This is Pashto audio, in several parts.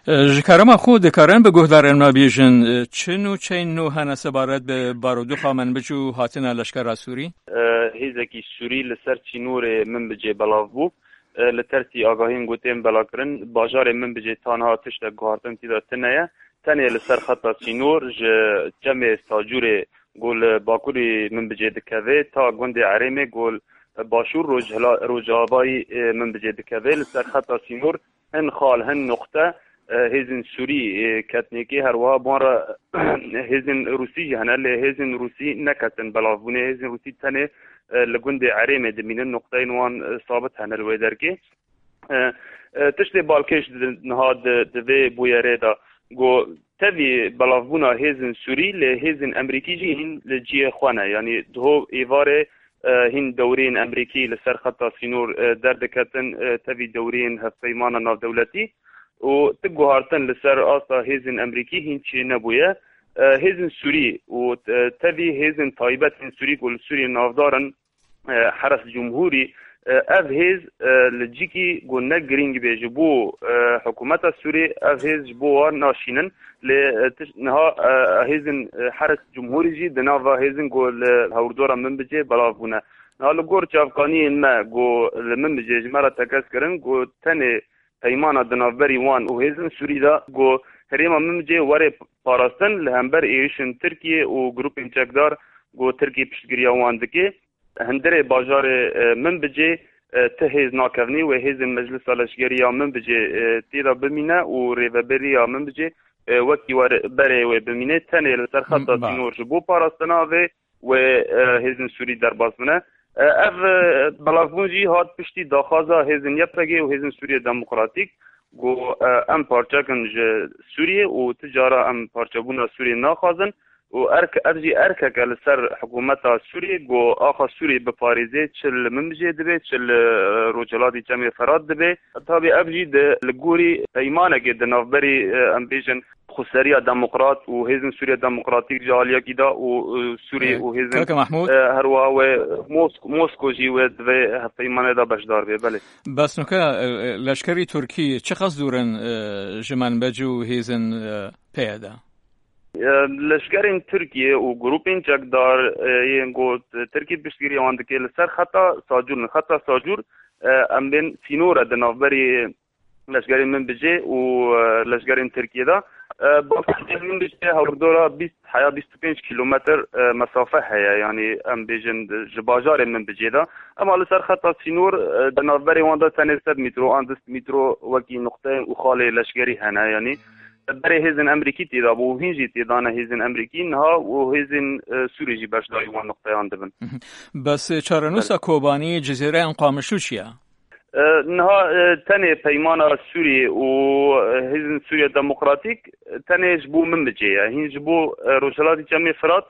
جکارما خود دکارن به گهدارن ما بیشن چنو چین نو هنر سبارت به بارودو خامن بچو هاتن لشکر سوری؟ هیزکی سوری لسر چینور من بجه بلاف بو لترسی آگاهیم گوتیم بلاکرن باجار من بجه تانها تشت گوهارتن تیدا تنیه تنیه لسر خطا چینور جمع ساجور گول باکوری من بجه دکوه تا گند عریمه گول باشور روجابای من بجه دکوه لسر خطا چینور هن خال هن نقطه هیزن سوری کتنیکی هر وها بارا هیزن روسی هنر لی هیزن روسی نکتن بلافونه هیزن روسی تنه لگند عریمه دمینن نقطه نوان ثابت هنر ویدرکی تشتی بالکش نهاد دوی بویره دا گو تبی بلافونه هیزن سوری لی هیزن امریکی جی هین لجی خوانه یعنی دو ایواره هین دورین امریکی لسر خطا سینور دردکتن تبی دورین هفیمان ناف دولتی و تجوهرتن لسر آسا هیزن امریکی هینچی نبویه هیزن سوری و تبی هیزن طایبت هین سوری کل سوری نافدارن حرس جمهوری اف هیز لجیکی گونه گرینگ بیج بو حکومت سوری اف هیز بو ناشینن لنها هیزن حرس جمهوری جی دناوا هیزن گل هوردورا من بجه بلافونه حالا گور چافکانی ما گو من بجه جمرا تکس کرن گو تنه پیمان دنابری وان و هیزن سوری دا گو هریما ممجه وره پاراستن لهمبر ایشن ترکیه و گروپ انچکدار گو ترکیه پشتگیری وان دکی هندره باجار من بجه ته هیز ناکونی و هیزن مجلس لشگری من بجه تیرا بمینه و ریوبری من بجه وکی وره بره و بمینه تنه لسر خطا سینور جبو پاراستنا و هیزن سوری در بازمنه اف بلافونجی هات پشتی داخازا هیزن یپرگی و هیزن سوریه دموکراتیک گو ام پارچه کنج سوریه و تجاره ام پارچه بونا سوریه ناخازن و ارجی ارکک لسر حکومت سوریه گو آخا سوریه بپاریزه چل ممجه دبه چل روجلادی جمع فراد دبه تابی ابجی ده لگوری ایمانه که ده نافبری ام بیجن خسریا دموکرات و هیزن سوریه دموکراتیک جالیا کیدا و سوریه و هیزن هر و موسکو جی و ده پیمانه دا بشدار به بله بس نکه لشکری ترکی چه خاص دورن جمان بجو هیزن پیاده لشکرین ترکیه و گروپین چکدار گو ترکی بشگیری آندکی لسر خطا ساجور ام بین سینور دنافبری لشکرین من بجه و لشکرین ترکیه دا با من بجه هوردورا 25 کیلومتر مسافه هیا یعنی ام بیجن جباجار من بجه دا اما لسر خطا سینور دنافبری واندا تنه 100 مترو اندست مترو وکی نقطه و خاله لشکری هنه یعنی برای هیزن امریکی تیدا بو هینجی تیدانه هیزن امریکی نها و هیزن سوری جی بشداری وان نقطه آندبن بس چارنوسا کوبانی جزیره انقامشو چیه؟ نها تنه پیمان سوری و هیزن سوری دموکراتیک تنه جبو من بجیه هین جبو روشلاتی جمعی فرات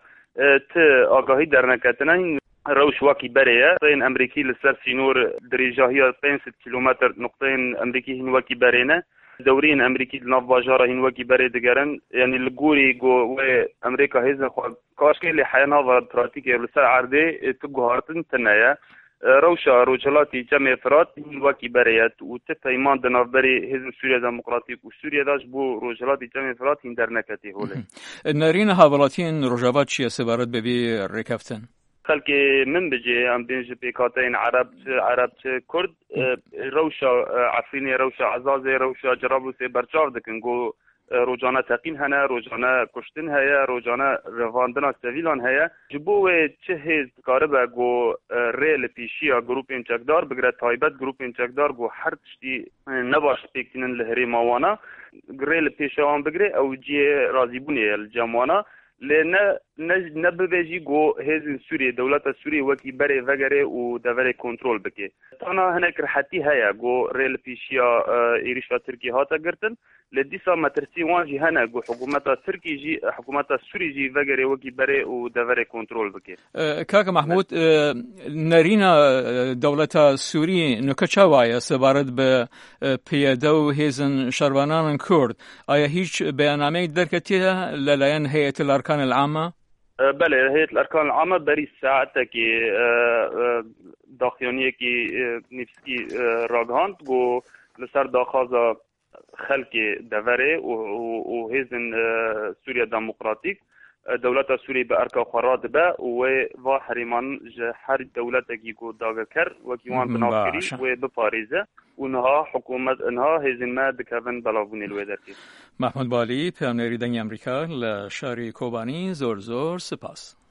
آگاهی در نکتنه روش واکی بریه این امریکی لسر سینور دریجاهی 500 کیلومتر نقطه امریکی هین واکی برینه دورين امريكي ناف باجارة هين وكي بري دقرن يعني لقوري جو امريكا هيزن كاشكي اللي حيانا براتيكي لسا عردي تقو هارتن تنايا روشا روجلاتي جمع فرات هين وكي بريات وتفايمان دناف بري هيزن سوريا ديمقراطيك وسوريا داش بو روجلاتي جمع فرات هين درنكتي هولي نارين هاولاتين روجابات شيا سبارت ببي ريكافتن خلقي من بجي ام بينج بيكاتين عرب كرد روشا عفريني روشا عزازي روشا جرابلوسي برچاو دكن گو روجانا تقين هنا روجانا كشتن هيا روجانا رواندنا سيفيلان هيا جبو چه كاربا گو ريل بيشيا گروپين چکدار بگره تايبت گروپين چکدار گو هر تشتي نباش بيكتنن لهري ماوانا ريل بيشوان بگره او جي رازيبوني الجاموانا لأن نبذجي جو هذه سوريا دولة سوريا وكي بري وغيره ودوري كنترول بكي تانا هناك رحتي هيا جو ريل بيشيا إيريشا تركي هاتا قرتن لديسا ما ترسي وانجي هنا جو حكومة تركي جي حكومة سوري جي وغيره وكي بري ودوري كنترول بكي كاك محمود نارينا دولة سوري نكتشاوايا سبارد ببيادو هيزن شروانان كورد آيا هيش بيانامي دركتيها للاين هيئة الأركان العامة؟ بله هيئة الأركان العامة بري ساعتها كي داخلية كي نفسكي راغهاند جو لسر داخازا خلق دوره و هیزن سوریا دموکراتیک دولت سوری به ارکا خوراد به و حریمان هر دولت کی کو داغ کر و کیوان بنافری و به پاریزه اونها حکومت انها هیزن ما دکون بلاون الودرتی. محمود بالی پیامنری دنگ امریکا لشاری کوبانی زور سپاس.